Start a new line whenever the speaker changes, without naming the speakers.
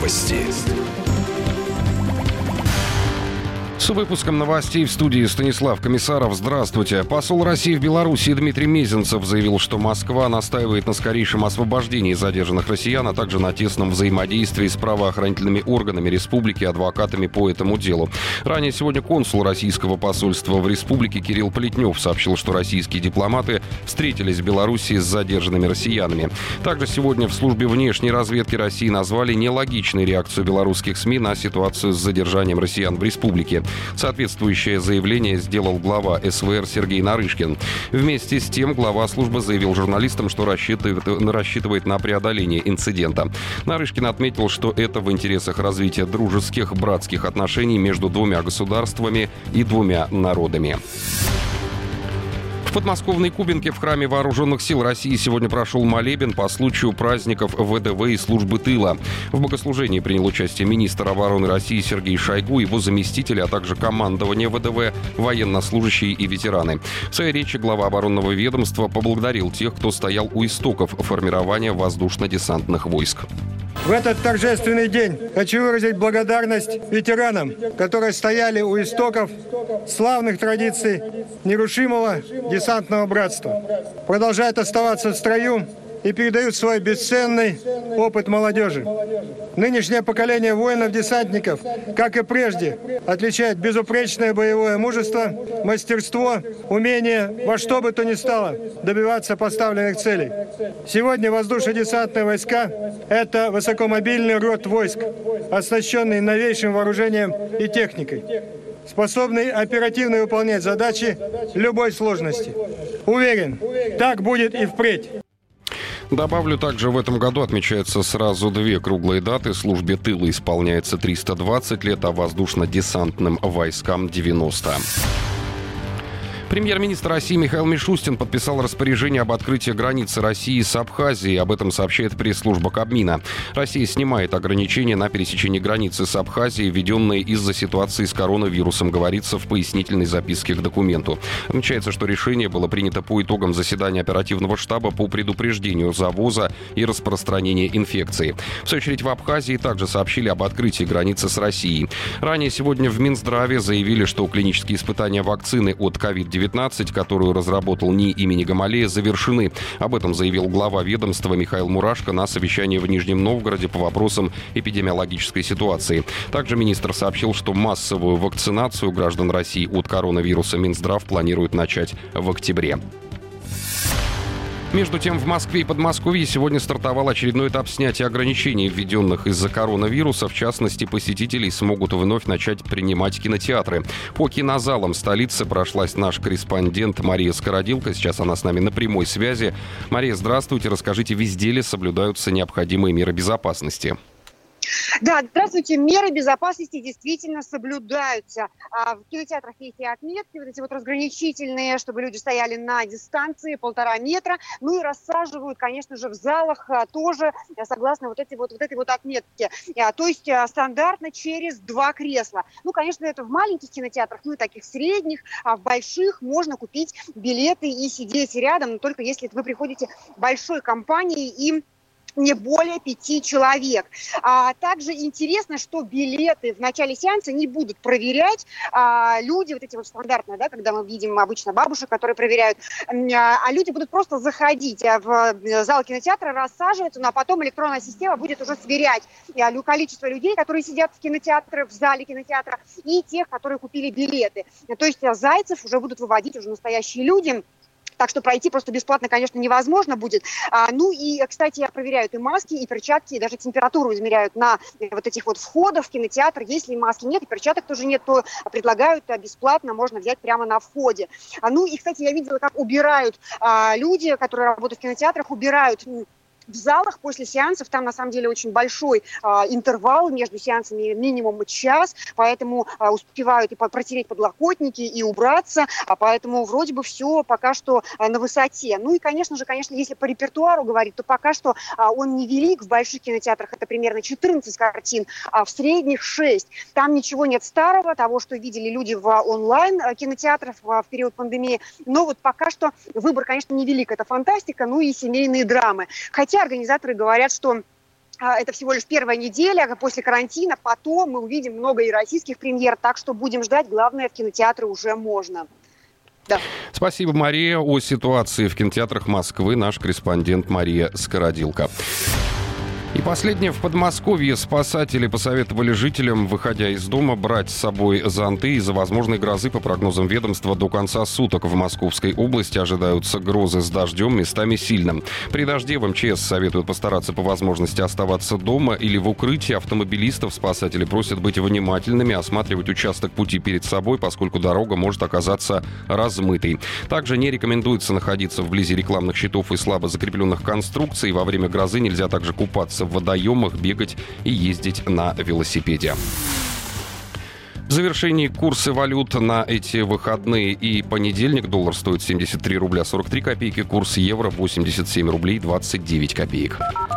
Новости.
С выпуском новостей в студии Станислав Комиссаров. Здравствуйте. Посол России в Беларуси Дмитрий Мезенцев заявил, что Москва настаивает на скорейшем освобождении задержанных россиян, а также на тесном взаимодействии с правоохранительными органами республики и адвокатами по этому делу. Ранее сегодня консул российского посольства в республике Кирилл Плетнев сообщил, что российские дипломаты встретились в Беларуси с задержанными россиянами. Также сегодня в службе внешней разведки России назвали нелогичной реакцию белорусских СМИ на ситуацию с задержанием россиян в республике. Соответствующее заявление сделал глава СВР Сергей Нарышкин. Вместе с тем глава службы заявил журналистам, что рассчитывает на преодоление инцидента. Нарышкин отметил, что это в интересах развития дружеских, братских отношений между двумя государствами и двумя народами. В подмосковной Кубинке в храме Вооруженных сил России сегодня прошел молебен по случаю праздников ВДВ и службы тыла. В богослужении принял участие министр обороны России Сергей Шойгу, его заместители, а также командование ВДВ, военнослужащие и ветераны. В своей речи глава оборонного ведомства поблагодарил тех, кто стоял у истоков формирования воздушно-десантных войск.
В этот торжественный день хочу выразить благодарность ветеранам, которые стояли у истоков славных традиций нерушимого десантного братства, продолжают оставаться в строю и передают свой бесценный опыт молодежи. Нынешнее поколение воинов-десантников, как и прежде, отличает безупречное боевое мужество, мастерство, умение во что бы то ни стало добиваться поставленных целей. Сегодня воздушно-десантные войска – это высокомобильный род войск, оснащенный новейшим вооружением и техникой, способный оперативно выполнять задачи любой сложности. Уверен, так будет и впредь.
Добавлю, также в этом году отмечаются сразу две круглые даты. Службе тыла исполняется 320 лет, а воздушно-десантным войскам 90. Премьер-министр России Михаил Мишустин подписал распоряжение об открытии границы России с Абхазией. Об этом сообщает пресс-служба Кабмина. Россия снимает ограничения на пересечении границы с Абхазией, введенные из-за ситуации с коронавирусом, говорится в пояснительной записке к документу. Отмечается, что решение было принято по итогам заседания оперативного штаба по предупреждению завоза и распространения инфекции. В свою очередь, в Абхазии также сообщили об открытии границы с Россией. Ранее сегодня в Минздраве заявили, что клинические испытания вакцины от COVID-19, которую разработал НИИ имени Гамалея, завершены. Об этом заявил глава ведомства Михаил Мурашко на совещании в Нижнем Новгороде по вопросам эпидемиологической ситуации. Также министр сообщил, что массовую вакцинацию граждан России от коронавируса Минздрав планирует начать в октябре. Между тем, в Москве и Подмосковье сегодня стартовал очередной этап снятия ограничений, введенных из-за коронавируса. В частности, посетителей смогут вновь начать принимать кинотеатры. По кинозалам столицы прошлась наш корреспондент Мария Скородилка. Сейчас она с нами на прямой связи. Мария, здравствуйте. Расскажите, везде ли соблюдаются необходимые меры безопасности?
Да, здравствуйте. Меры безопасности действительно соблюдаются. В кинотеатрах есть и отметки, вот эти вот разграничительные, чтобы люди стояли на дистанции 1,5 метра. Ну и рассаживают, конечно же, в залах тоже согласно вот этой вот отметке. То есть стандартно через 2 кресла. Ну, конечно, это в маленьких кинотеатрах, ну и таких средних, а в больших можно купить билеты и сидеть рядом, но только если вы приходите большой компанией и не более 5 человек. Также интересно, что билеты в начале сеанса не будут проверять люди, вот эти вот стандартные, да, когда мы видим обычно бабушек, которые проверяют, а люди будут просто заходить в зал кинотеатра, рассаживаться, ну а потом электронная система будет уже сверять количество людей, которые сидят в зале кинотеатра, и тех, которые купили билеты. То есть зайцев уже будут выводить уже настоящие люди. Так что пройти просто бесплатно, конечно, невозможно будет. Ну и, кстати, проверяют и маски, и перчатки, и даже температуру измеряют на вот этих вот входах в кинотеатр. Если маски нет и перчаток тоже нет, то предлагают бесплатно, можно взять прямо на входе. Ну и, кстати, я видела, как убирают люди, которые работают в кинотеатрах, убирают в залах после сеансов. Там на самом деле очень большой интервал между сеансами, минимум час, поэтому успевают и протереть подлокотники, и убраться, поэтому вроде бы все пока что на высоте. Ну и, конечно, если по репертуару говорить, то пока что он невелик. В больших кинотеатрах это примерно 14 картин, а в средних 6. Там ничего нет старого, того, что видели люди в онлайн кинотеатрах в период пандемии. Но вот пока что выбор, конечно, невелик. Это фантастика, ну и семейные драмы. Хотя организаторы говорят, что это всего лишь первая неделя после карантина. Потом мы увидим много и российских премьер, так что будем ждать. Главное, в кинотеатры уже можно. Да.
Спасибо, Мария. О ситуации в кинотеатрах Москвы наш корреспондент Мария Скородилка. И последнее. В Подмосковье спасатели посоветовали жителям, выходя из дома, брать с собой зонты. Из-за возможной грозы, по прогнозам ведомства, до конца суток в Московской области ожидаются грозы с дождем, местами сильным. При дожде в МЧС советуют постараться по возможности оставаться дома или в укрытии. Автомобилистов спасатели просят быть внимательными, осматривать участок пути перед собой, поскольку дорога может оказаться размытой. Также не рекомендуется находиться вблизи рекламных щитов и слабо закрепленных конструкций. Во время грозы нельзя также купаться в водоемах, бегать и ездить на велосипеде. В завершении курсы валют на эти выходные и понедельник. Доллар стоит 73 рубля 43 копейки, курс евро 87 рублей 29 копеек.